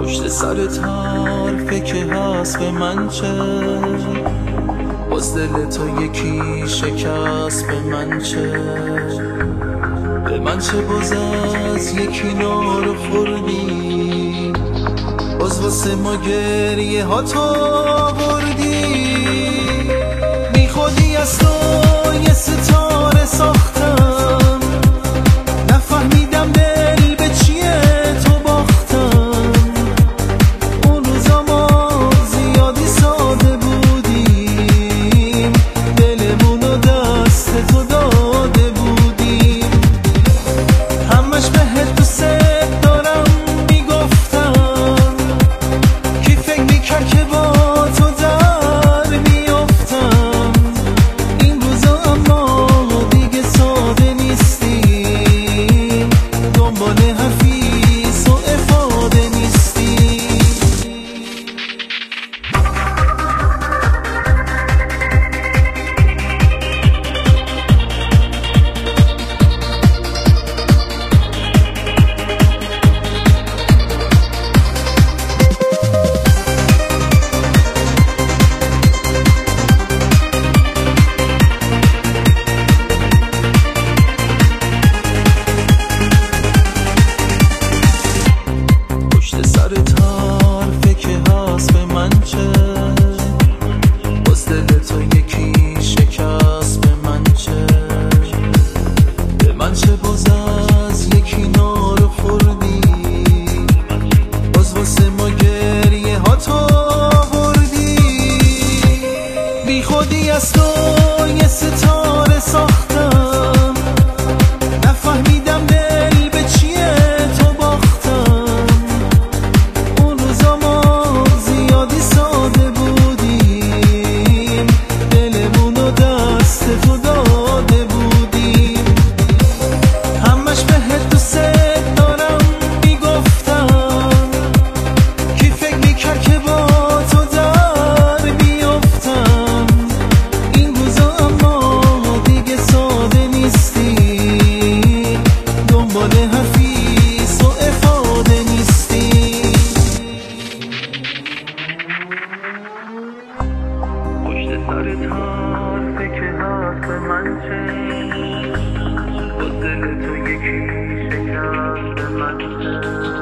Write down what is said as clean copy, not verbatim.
پشت سرت حرفه که هست به من چه؟ باز دل تو یکی شکست به من چه؟ به من چه باز از یکی نارو خوردی؟ باز واسه ما گریه ها تو آوردی؟ بی خودی از تو یه ستاره ساختم، نفهمیدم دل به چیه تو باختم. اون روزا ما زیادی ساده بودیم، دلمونو دست تو داده بودیم. همش بهت دوست دارم میگفتم، کی فکر میکرد که با تو در میافتم. این روزا اما دیگه ساده نیستیم، دنبال حرفیز و افاده نیستیم. پشت سرت حرفه که هست به من چه؟ باز دل تو یکی شکست به من چه؟ به من چه باز از یکی نارو خوردی؟ باز واسه ما گریه ها تو آوردی؟ بی خودی از تو یه ستاره ساختم، نفهمیدم دل به چیه تو باختم. اون روزا ما زیادی ساده بودیم، دلمونو دست تو داده بودیم. همش بهت دوست دارم میگفتم، کی فکر میکرد که با تو در بیافتم. این روزا اما دیگه ساده نیستی، دنبال حرفیز و افاده نیستی. پشت سرت حرفه که هست به من چه؟ باز دل تو یکی شکست به من چه؟